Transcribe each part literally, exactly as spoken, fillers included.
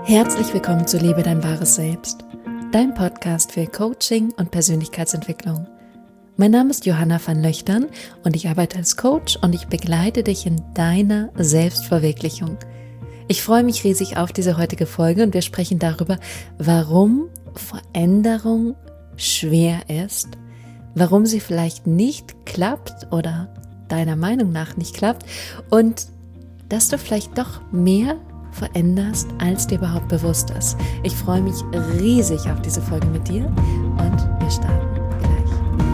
Herzlich willkommen zu Lebe dein wahres Selbst, dein Podcast für Coaching und Persönlichkeitsentwicklung. Mein Name ist Johanna van Löchtern und ich arbeite als Coach und ich begleite dich in deiner Selbstverwirklichung. Ich freue mich riesig auf diese heutige Folge und wir sprechen darüber, warum Veränderung schwer ist, warum sie vielleicht nicht klappt oder deiner Meinung nach nicht klappt und dass du vielleicht doch mehr veränderst, als dir überhaupt bewusst ist. Ich freue mich riesig auf diese Folge mit dir und wir starten gleich.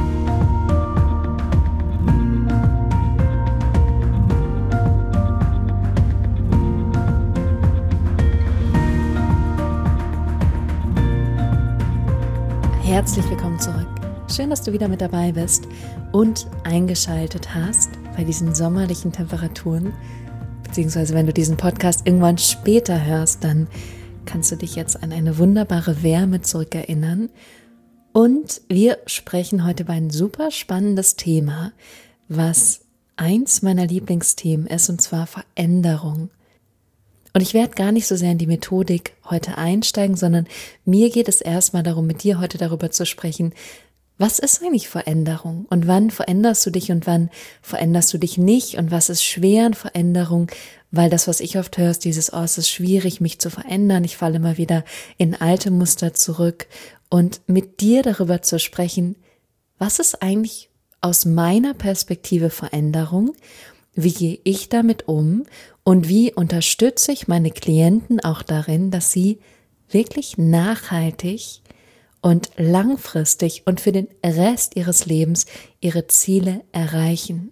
Herzlich willkommen zurück. Schön, dass du wieder mit dabei bist und eingeschaltet hast bei diesen sommerlichen Temperaturen. Beziehungsweise wenn du diesen Podcast irgendwann später hörst, dann kannst du dich jetzt an eine wunderbare Wärme zurückerinnern. Und wir sprechen heute über ein super spannendes Thema, was eins meiner Lieblingsthemen ist, und zwar Veränderung. Und ich werde gar nicht so sehr in die Methodik heute einsteigen, sondern mir geht es erstmal darum, mit dir heute darüber zu sprechen, was ist eigentlich Veränderung und wann veränderst du dich und wann veränderst du dich nicht und was ist schwer an Veränderung, weil das, was ich oft höre, ist dieses, oh, es ist schwierig, mich zu verändern, ich falle immer wieder in alte Muster zurück und mit dir darüber zu sprechen, was ist eigentlich aus meiner Perspektive Veränderung, wie gehe ich damit um und wie unterstütze ich meine Klienten auch darin, dass sie wirklich nachhaltig und langfristig und für den Rest ihres Lebens ihre Ziele erreichen.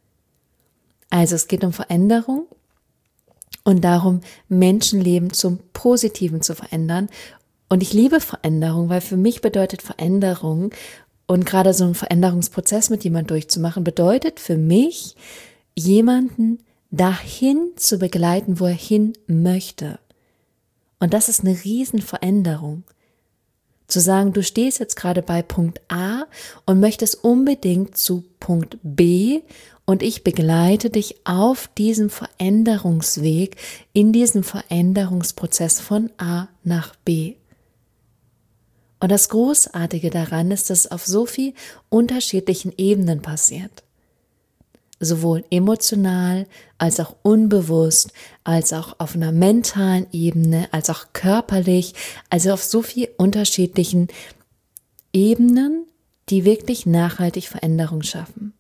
Also es geht um Veränderung und darum, Menschenleben zum Positiven zu verändern. Und ich liebe Veränderung, weil für mich bedeutet Veränderung und gerade so ein Veränderungsprozess mit jemandem durchzumachen, bedeutet für mich, jemanden dahin zu begleiten, wo er hin möchte. Und das ist eine Riesenveränderung. Zu sagen, du stehst jetzt gerade bei Punkt A und möchtest unbedingt zu Punkt B und ich begleite dich auf diesem Veränderungsweg, in diesem Veränderungsprozess von A nach B. Und das Großartige daran ist, dass es auf so vielen unterschiedlichen Ebenen passiert. Sowohl emotional, als auch unbewusst, als auch auf einer mentalen Ebene, als auch körperlich, also auf so vielen unterschiedlichen Ebenen, die wirklich nachhaltig Veränderung schaffen.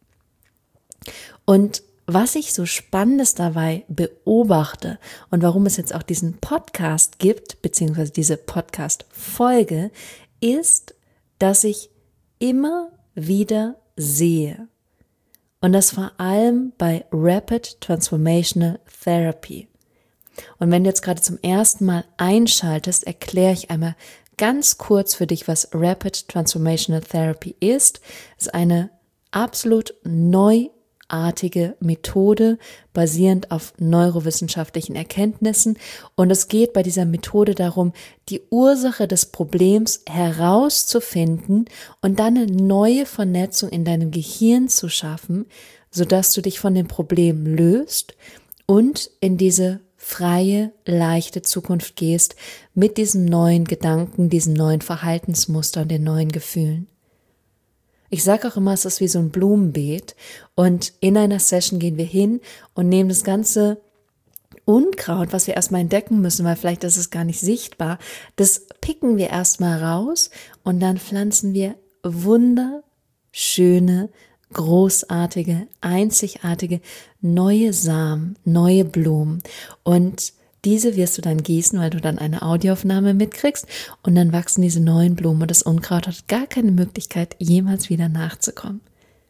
Und was ich so Spannendes dabei beobachte und warum es jetzt auch diesen Podcast gibt, beziehungsweise diese Podcast-Folge, ist, dass ich immer wieder sehe, und das vor allem bei Rapid Transformational Therapy. Und wenn du jetzt gerade zum ersten Mal einschaltest, erkläre ich einmal ganz kurz für dich, was Rapid Transformational Therapy ist. Es ist eine absolut neuartige Methode, basierend auf neurowissenschaftlichen Erkenntnissen. Und es geht bei dieser Methode darum, die Ursache des Problems herauszufinden und dann eine neue Vernetzung in deinem Gehirn zu schaffen, sodass du dich von dem Problem löst und in diese freie, leichte Zukunft gehst mit diesem neuen Gedanken, diesen neuen Verhaltensmustern, den neuen Gefühlen. Ich sage auch immer, es ist wie so ein Blumenbeet und in einer Session gehen wir hin und nehmen das ganze Unkraut, was wir erstmal entdecken müssen, weil vielleicht ist es gar nicht sichtbar, das picken wir erstmal raus und dann pflanzen wir wunderschöne, großartige, einzigartige, neue Samen, neue Blumen und diese wirst du dann gießen, weil du dann eine Audioaufnahme mitkriegst und dann wachsen diese neuen Blumen und das Unkraut hat gar keine Möglichkeit, jemals wieder nachzukommen.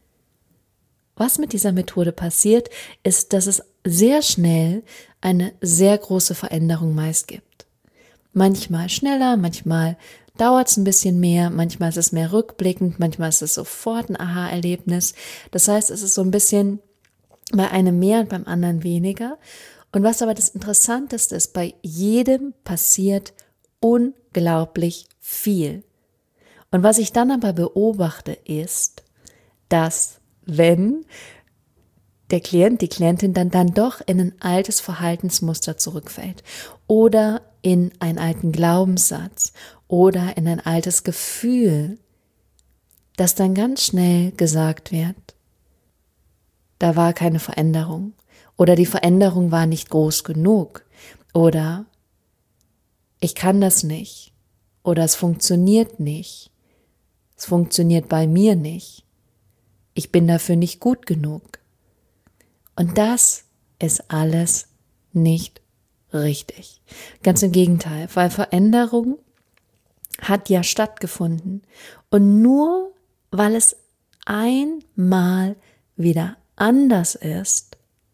Was mit dieser Methode passiert, ist, dass es sehr schnell eine sehr große Veränderung meist gibt. Manchmal schneller, manchmal dauert es ein bisschen mehr, manchmal ist es mehr rückblickend, manchmal ist es sofort ein Aha-Erlebnis. Das heißt, es ist so ein bisschen bei einem mehr und beim anderen weniger. Und was aber das Interessanteste ist, bei jedem passiert unglaublich viel. Und was ich dann aber beobachte, ist, dass wenn der Klient, die Klientin dann, dann doch in ein altes Verhaltensmuster zurückfällt oder in einen alten Glaubenssatz oder in ein altes Gefühl, das dann ganz schnell gesagt wird, da war keine Veränderung oder die Veränderung war nicht groß genug oder ich kann das nicht oder es funktioniert nicht, es funktioniert bei mir nicht, ich bin dafür nicht gut genug. Und das ist alles nicht richtig. Ganz im Gegenteil, weil Veränderung hat ja stattgefunden und nur weil es einmal wieder anders ist,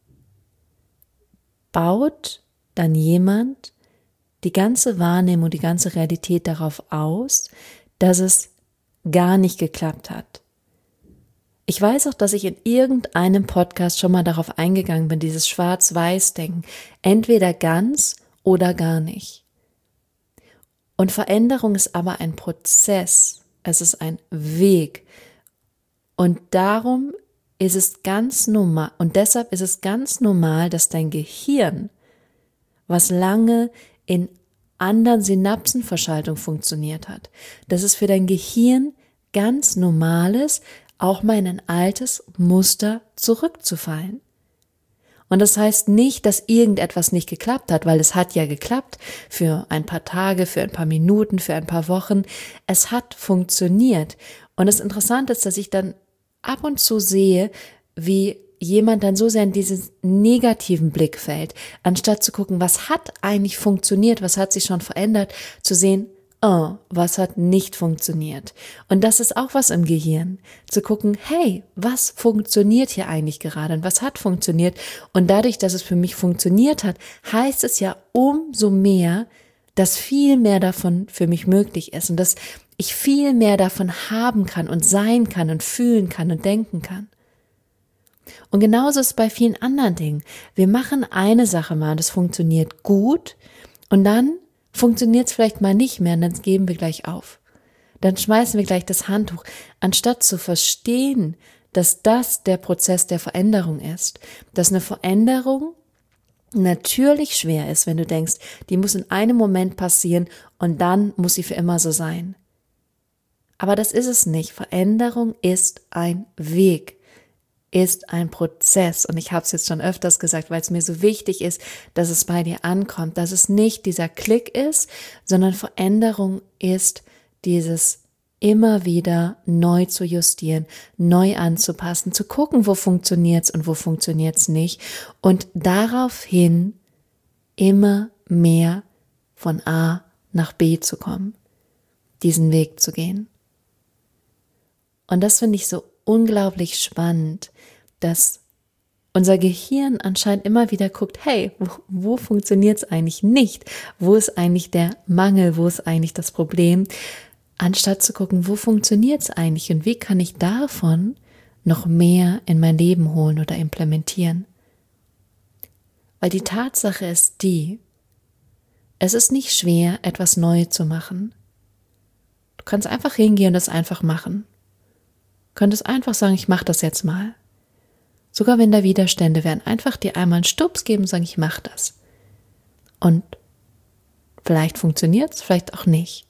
baut dann jemand die ganze Wahrnehmung, die ganze Realität darauf aus, dass es gar nicht geklappt hat. Ich weiß auch, dass ich in irgendeinem Podcast schon mal darauf eingegangen bin, dieses Schwarz-Weiß-Denken, entweder ganz oder gar nicht. Und Veränderung ist aber ein Prozess, es ist ein Weg. Und darum ist es ganz normal, und deshalb ist es ganz normal, dass dein Gehirn, was lange in anderen Synapsenverschaltung funktioniert hat, dass es für dein Gehirn ganz normal ist, auch mal in ein altes Muster zurückzufallen. Und das heißt nicht, dass irgendetwas nicht geklappt hat, weil es hat ja geklappt für ein paar Tage, für ein paar Minuten, für ein paar Wochen. Es hat funktioniert. Und das Interessante ist, dass ich dann ab und zu sehe, wie jemand dann so sehr in diesen negativen Blick fällt, anstatt zu gucken, was hat eigentlich funktioniert, was hat sich schon verändert, zu sehen, oh, was hat nicht funktioniert. Und das ist auch was im Gehirn, zu gucken, hey, was funktioniert hier eigentlich gerade und was hat funktioniert. Und dadurch, dass es für mich funktioniert hat, heißt es ja umso mehr, dass viel mehr davon für mich möglich ist und dass ich viel mehr davon haben kann und sein kann und fühlen kann und denken kann. Und genauso ist es bei vielen anderen Dingen. Wir machen eine Sache mal und es funktioniert gut und dann funktioniert es vielleicht mal nicht mehr und dann geben wir gleich auf. Dann schmeißen wir gleich das Handtuch, anstatt zu verstehen, dass das der Prozess der Veränderung ist. Dass eine Veränderung natürlich schwer ist, wenn du denkst, die muss in einem Moment passieren und dann muss sie für immer so sein. Aber das ist es nicht. Veränderung ist ein Weg, ist ein Prozess. Und ich habe es jetzt schon öfters gesagt, weil es mir so wichtig ist, dass es bei dir ankommt, dass es nicht dieser Klick ist, sondern Veränderung ist dieses immer wieder neu zu justieren, neu anzupassen, zu gucken, wo funktioniert's und wo funktioniert's nicht und daraufhin immer mehr von A nach B zu kommen, diesen Weg zu gehen. Und das finde ich so unglaublich spannend, dass unser Gehirn anscheinend immer wieder guckt, hey, wo, wo funktioniert es eigentlich nicht? Wo ist eigentlich der Mangel? Wo ist eigentlich das Problem? Anstatt zu gucken, wo funktioniert es eigentlich und wie kann ich davon noch mehr in mein Leben holen oder implementieren? Weil die Tatsache ist die, es ist nicht schwer, etwas neu zu machen. Du kannst einfach hingehen und das einfach machen. Du könntest einfach sagen, ich mache das jetzt mal. Sogar wenn da Widerstände wären, einfach dir einmal einen Stups geben und sagen, ich mache das. Und vielleicht funktioniert es, vielleicht auch nicht.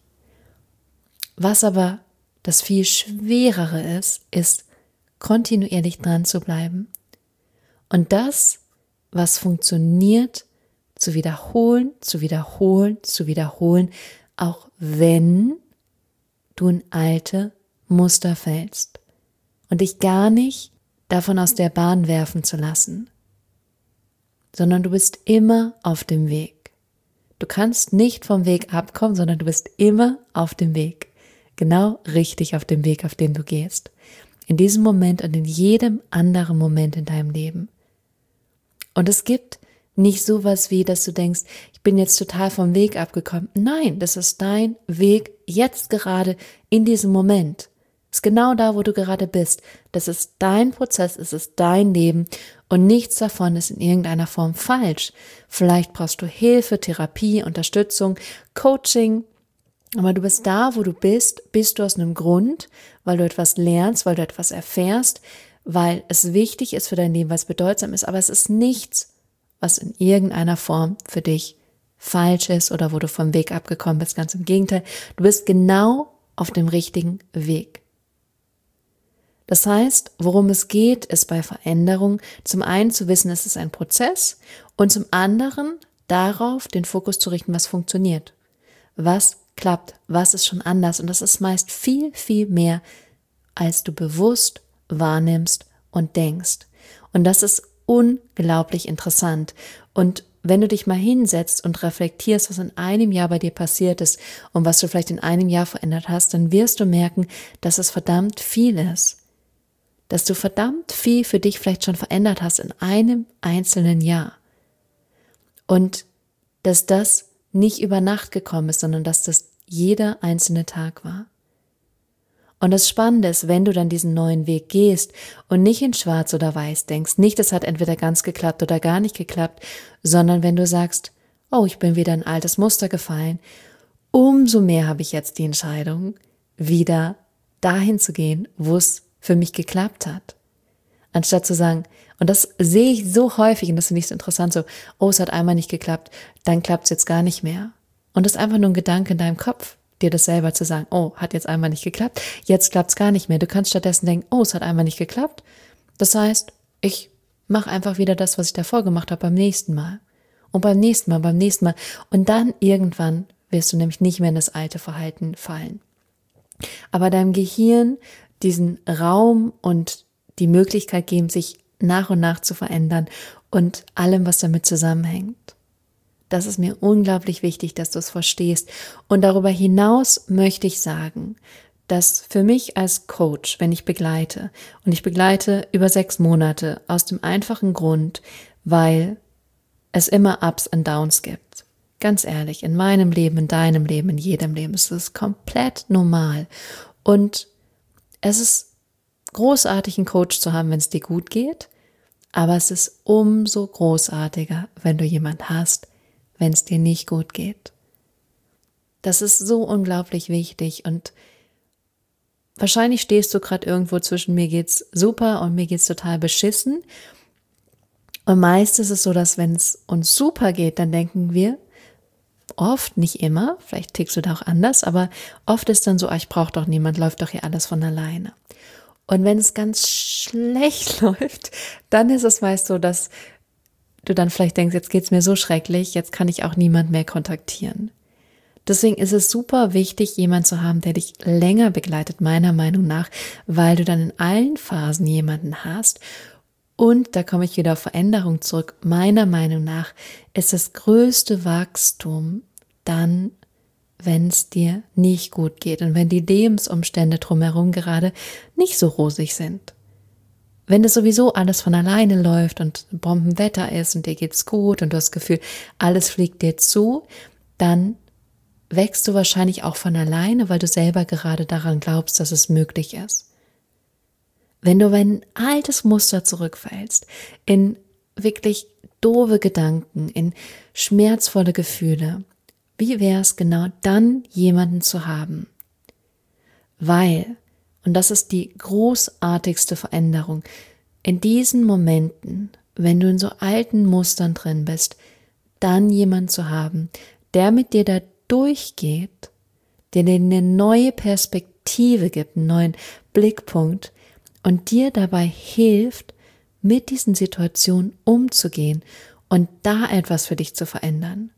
Was aber das viel Schwerere ist, ist kontinuierlich dran zu bleiben. Und das, was funktioniert, zu wiederholen, zu wiederholen, zu wiederholen, auch wenn du in alte Muster fällst. Und dich gar nicht davon aus der Bahn werfen zu lassen, sondern du bist immer auf dem Weg. Du kannst nicht vom Weg abkommen, sondern du bist immer auf dem Weg. Genau richtig auf dem Weg, auf den du gehst. In diesem Moment und in jedem anderen Moment in deinem Leben. Und es gibt nicht sowas wie, dass du denkst, ich bin jetzt total vom Weg abgekommen. Nein, das ist dein Weg jetzt gerade in diesem Moment. Ist genau da, wo du gerade bist. Das ist dein Prozess, es ist dein Leben und nichts davon ist in irgendeiner Form falsch. Vielleicht brauchst du Hilfe, Therapie, Unterstützung, Coaching, aber du bist da, wo du bist, bist du aus einem Grund, weil du etwas lernst, weil du etwas erfährst, weil es wichtig ist für dein Leben, weil es bedeutsam ist, aber es ist nichts, was in irgendeiner Form für dich falsch ist oder wo du vom Weg abgekommen bist. Ganz im Gegenteil, du bist genau auf dem richtigen Weg. Das heißt, worum es geht, ist bei Veränderung zum einen zu wissen, es ist ein Prozess und zum anderen darauf den Fokus zu richten, was funktioniert, was klappt, was ist schon anders, und das ist meist viel, viel mehr, als du bewusst wahrnimmst und denkst. Und das ist unglaublich interessant. Und wenn du dich mal hinsetzt und reflektierst, was in einem Jahr bei dir passiert ist und was du vielleicht in einem Jahr verändert hast, dann wirst du merken, dass es verdammt viel ist. Dass du verdammt viel für dich vielleicht schon verändert hast in einem einzelnen Jahr. Und dass das nicht über Nacht gekommen ist, sondern dass das jeder einzelne Tag war. Und das Spannende ist, wenn du dann diesen neuen Weg gehst und nicht in schwarz oder weiß denkst, nicht, es hat entweder ganz geklappt oder gar nicht geklappt, sondern wenn du sagst, oh, ich bin wieder in ein altes Muster gefallen, umso mehr habe ich jetzt die Entscheidung, wieder dahin zu gehen, wo es für mich geklappt hat. Anstatt zu sagen, und das sehe ich so häufig, und das finde ich so interessant, so, oh, es hat einmal nicht geklappt, dann klappt es jetzt gar nicht mehr. Und das ist einfach nur ein Gedanke in deinem Kopf, dir das selber zu sagen, oh, hat jetzt einmal nicht geklappt, jetzt klappt es gar nicht mehr. Du kannst stattdessen denken, oh, es hat einmal nicht geklappt. Das heißt, ich mache einfach wieder das, was ich davor gemacht habe, beim nächsten Mal. Und beim nächsten Mal, beim nächsten Mal. Und dann irgendwann wirst du nämlich nicht mehr in das alte Verhalten fallen. Aber deinem Gehirn diesen Raum und die Möglichkeit geben, sich nach und nach zu verändern und allem, was damit zusammenhängt. Das ist mir unglaublich wichtig, dass du es verstehst. Und darüber hinaus möchte ich sagen, dass für mich als Coach, wenn ich begleite, und ich begleite über sechs Monate aus dem einfachen Grund, weil es immer Ups und Downs gibt. Ganz ehrlich, in meinem Leben, in deinem Leben, in jedem Leben ist es komplett normal. Und es ist großartig, einen Coach zu haben, wenn es dir gut geht, aber es ist umso großartiger, wenn du jemanden hast, wenn es dir nicht gut geht. Das ist so unglaublich wichtig, und wahrscheinlich stehst du gerade irgendwo zwischen mir geht's super und mir geht's total beschissen. Und meist ist es so, dass wenn es uns super geht, dann denken wir oft, nicht immer, vielleicht tickst du da auch anders, aber oft ist dann so, ah, ich brauche doch niemand, läuft doch hier alles von alleine. Und wenn es ganz schlecht läuft, dann ist es meist so, dass du dann vielleicht denkst, jetzt geht's mir so schrecklich, jetzt kann ich auch niemand mehr kontaktieren. Deswegen ist es super wichtig, jemanden zu haben, der dich länger begleitet, meiner Meinung nach, weil du dann in allen Phasen jemanden hast. Und da komme ich wieder auf Veränderung zurück. Meiner Meinung nach ist das größte Wachstum dann, wenn es dir nicht gut geht und wenn die Lebensumstände drumherum gerade nicht so rosig sind. Wenn es sowieso alles von alleine läuft und Bombenwetter ist und dir geht's gut und du hast das Gefühl, alles fliegt dir zu, dann wächst du wahrscheinlich auch von alleine, weil du selber gerade daran glaubst, dass es möglich ist. Wenn du in ein altes Muster zurückfällst, in wirklich doofe Gedanken, in schmerzvolle Gefühle, wie wäre es genau dann, jemanden zu haben? Weil, und das ist die großartigste Veränderung, in diesen Momenten, wenn du in so alten Mustern drin bist, dann jemanden zu haben, der mit dir da durchgeht, der dir eine neue Perspektive gibt, einen neuen Blickpunkt und dir dabei hilft, mit diesen Situationen umzugehen und da etwas für dich zu verändern.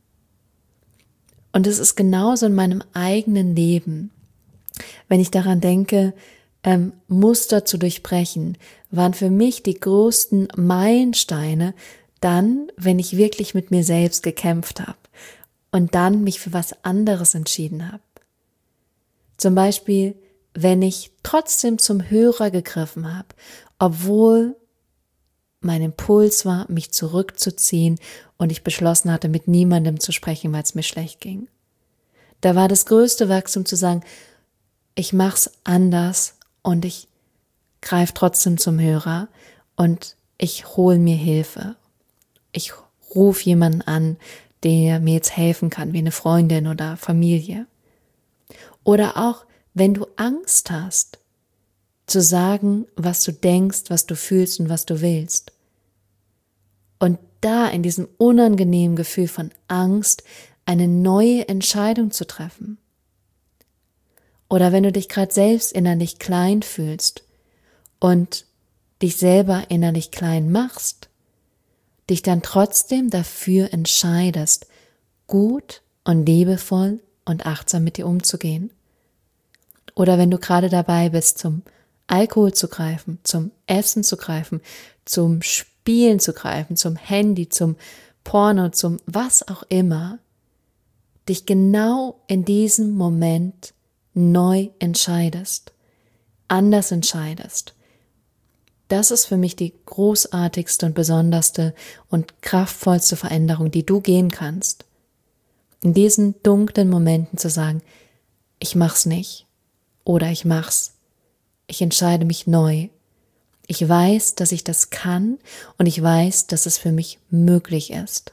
Und es ist genauso in meinem eigenen Leben. Wenn ich daran denke, ähm, Muster zu durchbrechen, waren für mich die größten Meilensteine dann, wenn ich wirklich mit mir selbst gekämpft habe und dann mich für was anderes entschieden habe. Zum Beispiel, wenn ich trotzdem zum Hörer gegriffen habe, obwohl mein Impuls war, mich zurückzuziehen und ich beschlossen hatte, mit niemandem zu sprechen, weil es mir schlecht ging. Da war das größte Wachstum zu sagen, ich mach's anders und ich greife trotzdem zum Hörer und ich hole mir Hilfe. Ich rufe jemanden an, der mir jetzt helfen kann, wie eine Freundin oder Familie. Oder auch, wenn du Angst hast, zu sagen, was du denkst, was du fühlst und was du willst. Und da in diesem unangenehmen Gefühl von Angst eine neue Entscheidung zu treffen. Oder wenn du dich gerade selbst innerlich klein fühlst und dich selber innerlich klein machst, dich dann trotzdem dafür entscheidest, gut und liebevoll und achtsam mit dir umzugehen. Oder wenn du gerade dabei bist, zum Alkohol zu greifen, zum Essen zu greifen, zum Spielen zu greifen, zum Handy, zum Porno, zum was auch immer, dich genau in diesem Moment neu entscheidest, anders entscheidest. Das ist für mich die großartigste und besonderste und kraftvollste Veränderung, die du gehen kannst. In diesen dunklen Momenten zu sagen, ich mach's nicht oder ich mach's. Ich entscheide mich neu. Ich weiß, dass ich das kann und ich weiß, dass es für mich möglich ist.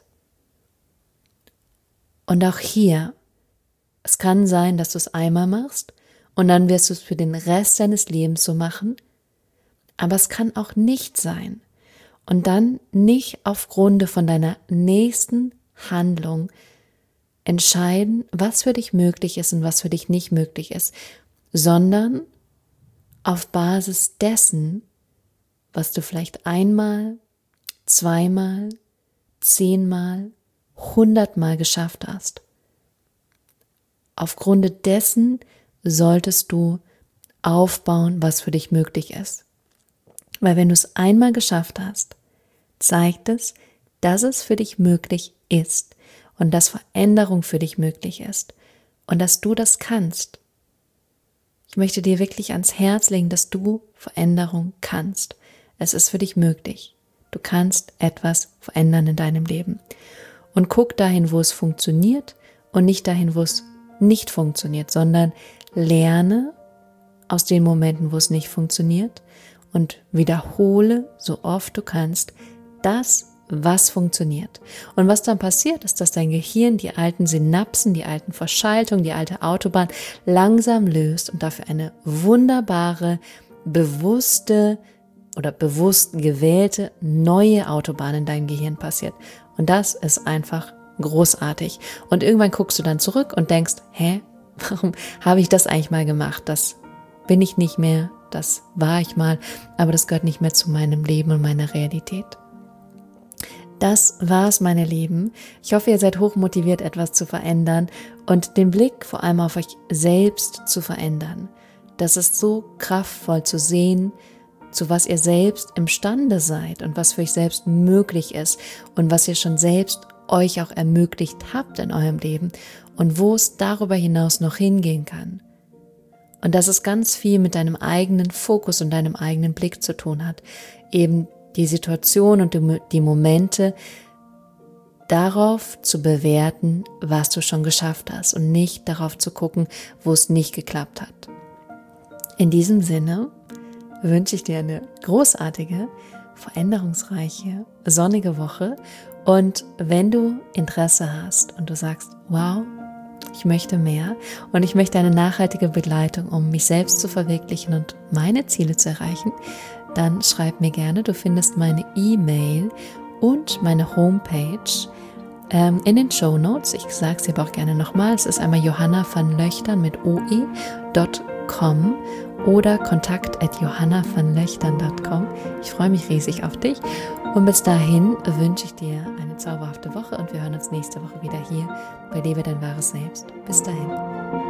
Und auch hier, es kann sein, dass du es einmal machst und dann wirst du es für den Rest deines Lebens so machen, aber es kann auch nicht sein und dann nicht aufgrund von deiner nächsten Handlung entscheiden, was für dich möglich ist und was für dich nicht möglich ist, sondern auf Basis dessen, was du vielleicht einmal, zweimal, zehnmal, hundertmal geschafft hast. Aufgrund dessen solltest du aufbauen, was für dich möglich ist. Weil wenn du es einmal geschafft hast, zeigt es, dass es für dich möglich ist und dass Veränderung für dich möglich ist und dass du das kannst. Ich möchte dir wirklich ans Herz legen, dass du Veränderung kannst. Es ist für dich möglich. Du kannst etwas verändern in deinem Leben. Und guck dahin, wo es funktioniert und nicht dahin, wo es nicht funktioniert, sondern lerne aus den Momenten, wo es nicht funktioniert und wiederhole so oft du kannst das, was funktioniert. Und was dann passiert, ist, dass dein Gehirn die alten Synapsen, die alten Verschaltungen, die alte Autobahn langsam löst und dafür eine wunderbare, bewusste oder bewusst gewählte neue Autobahn in deinem Gehirn passiert. Und das ist einfach großartig. Und irgendwann guckst du dann zurück und denkst, hä, warum habe ich das eigentlich mal gemacht? Das bin ich nicht mehr, das war ich mal, aber das gehört nicht mehr zu meinem Leben und meiner Realität. Das war's, meine Lieben. Ich hoffe, ihr seid hochmotiviert, etwas zu verändern und den Blick vor allem auf euch selbst zu verändern. Das ist so kraftvoll zu sehen, zu was ihr selbst imstande seid und was für euch selbst möglich ist und was ihr schon selbst euch auch ermöglicht habt in eurem Leben und wo es darüber hinaus noch hingehen kann. Und dass es ganz viel mit deinem eigenen Fokus und deinem eigenen Blick zu tun hat. Eben die Situation und die Momente darauf zu bewerten, was du schon geschafft hast und nicht darauf zu gucken, wo es nicht geklappt hat. In diesem Sinne wünsche ich dir eine großartige, veränderungsreiche, sonnige Woche und wenn du Interesse hast und du sagst, wow, ich möchte mehr und ich möchte eine nachhaltige Begleitung, um mich selbst zu verwirklichen und meine Ziele zu erreichen, dann schreib mir gerne. Du findest meine E-Mail und meine Homepage ähm, in den Shownotes. Ich sage es dir aber auch gerne nochmal. Es ist einmal johanna van löchtern mit oe punkt com oder kontakt at johanna van löchtern punkt com. Ich freue mich riesig auf dich und bis dahin wünsche ich dir eine zauberhafte Woche und wir hören uns nächste Woche wieder hier bei Lebe dein wahres Selbst. Bis dahin.